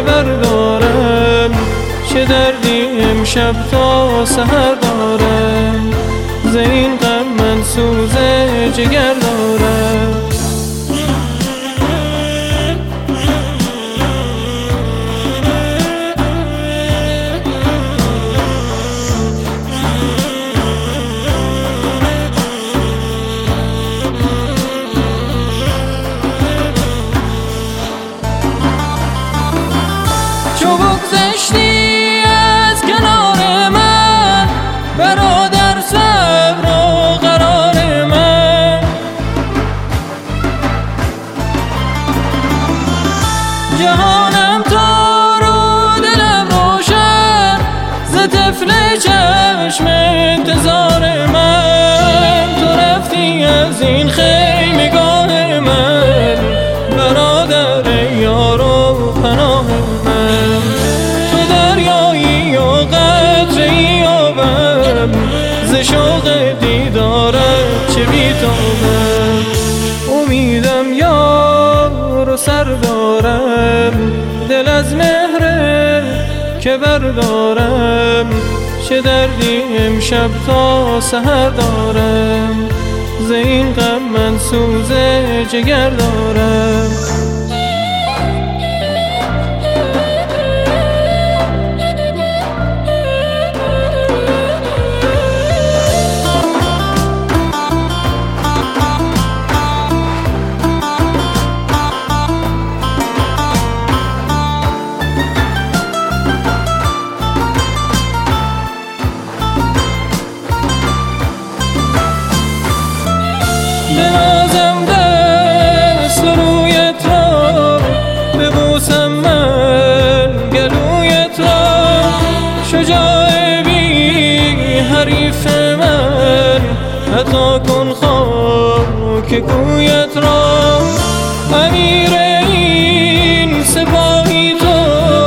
بردارم، چه دردی امشب تا سحر دارم، ز این غم من سوز جگر دارم. چو بگذشتی از کنار من برادر، صبر و قرار من، جهانم تار و دلم روشن، ز طفل چشم انتظار من. تو رفتی از این خیمگاه من برادر یار و پناه من. تو دریایی و قطره‌ای آبم، ز شوق دیدارت چه بیتابم. امیدم یار و سر دارم، دل از مهر که بردارم، چه دردی امشب تا سحر دارم، ز این غم من سوز جگر دارم. بنازم دست رویت را، ببوسم من گلویت را، شجاع بی حریف من عطا کن خاک کویت را. امیر این سپاهی تو،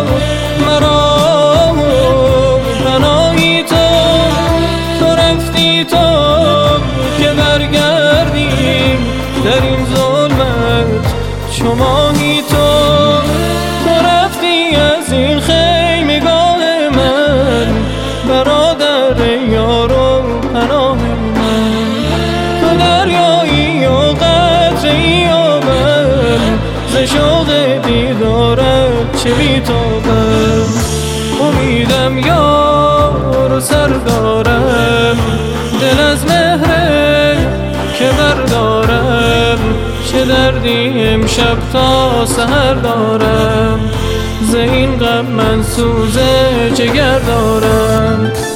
مرا پناهی تو، تو رفتی تو که برگردی در این ظلمت چو ماهی تو. تو رفتی از این خیمگاه من برادر یار و پناه من. تو دریایی و قطره‌ای آبم، ز شوق دیدارت چه بیتابم. امیدم یار و سر دارم، دل از مهر که بردارم، چه دردی امشب تا سحر دارم، ز این غم من سوز جگر دارم.